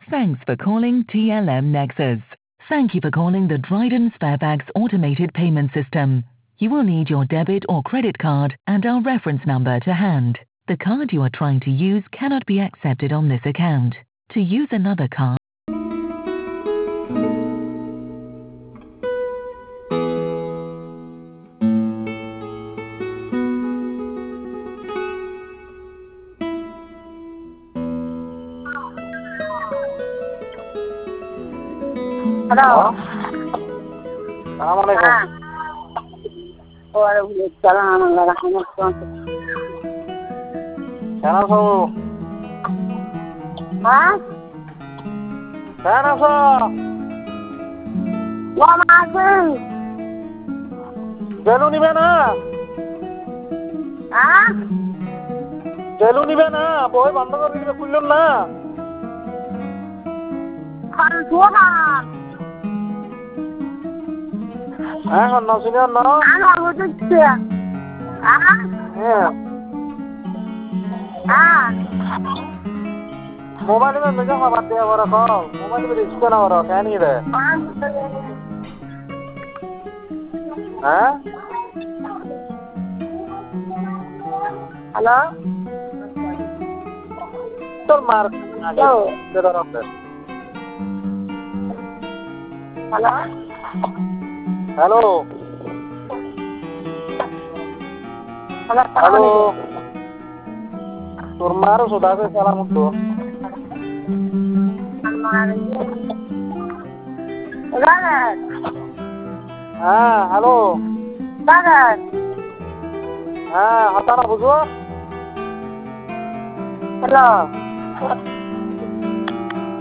Thanks for calling TLM Nexus. Thank you for calling the Dryden Sparebags automated payment system. You will need your debit or credit card and our reference number to hand. The card you are trying to use cannot be accepted on this account. To use another card. Halo. Assalamualaikum. Waalaikumsalam warahmatullahi wabarakatuh. কেন আছো? Hah? কেন আছো? Waalaikumsalam. জেলু নিবে না? Hah? জেলু নিবে না? বই বন্ধ করে দিবে, খুললেন না? Kan Tuhan. হ্যাঁ, নসিনে ন? Anak itu dia. Hah? হ্যাঁ। Ah. মোবাইলে মেজা খাবার দেওয়া বড় কল। মোবাইলে রিস্ক না বড়, কেন রে? হ্যাঁ? Halo. তোর মার Halo. Halo. Hello. Halo. Hello. তোর মারও সোদাকে সালাম তো। Bagas. হ্যাঁ, হ্যালো। Bagas. হ্যাঁ, হাতানা বুঝো? Halo.